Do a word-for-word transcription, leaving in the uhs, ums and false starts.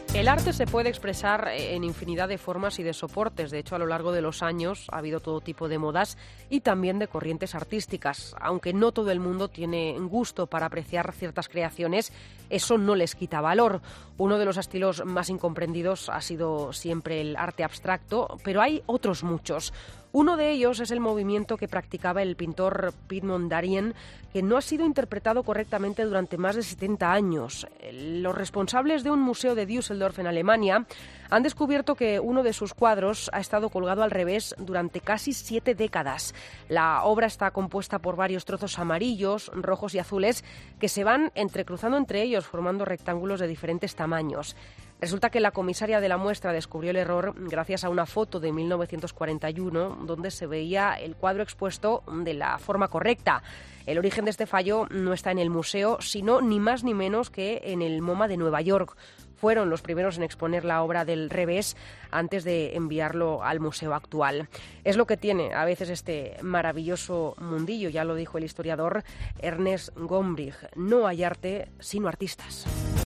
El arte se puede expresar en infinidad de formas y de soportes. De hecho, a lo largo de los años ha habido todo tipo de modas y también de corrientes artísticas. Aunque no todo el mundo tiene gusto para apreciar ciertas creaciones, eso no les quita valor. Uno de los estilos más incomprendidos ha sido siempre el arte abstracto, pero hay otros muchos. Uno de ellos es el movimiento que practicaba el pintor Piet Mondarian, que no ha sido interpretado correctamente durante más de setenta años. Los responsables de un museo de Düsseldorf en Alemania han descubierto que uno de sus cuadros ha estado colgado al revés durante casi siete décadas. La obra está compuesta por varios trozos amarillos, rojos y azules que se van entrecruzando entre ellos, formando rectángulos de diferentes tamaños. Resulta que la comisaria de la muestra descubrió el error gracias a una foto de mil novecientos cuarenta y uno donde se veía el cuadro expuesto de la forma correcta. El origen de este fallo no está en el museo, sino ni más ni menos que en el MoMA de Nueva York. Fueron los primeros en exponer la obra del revés antes de enviarlo al museo actual. Es lo que tiene a veces este maravilloso mundillo, ya lo dijo el historiador Ernest Gombrich. No hay arte sino artistas.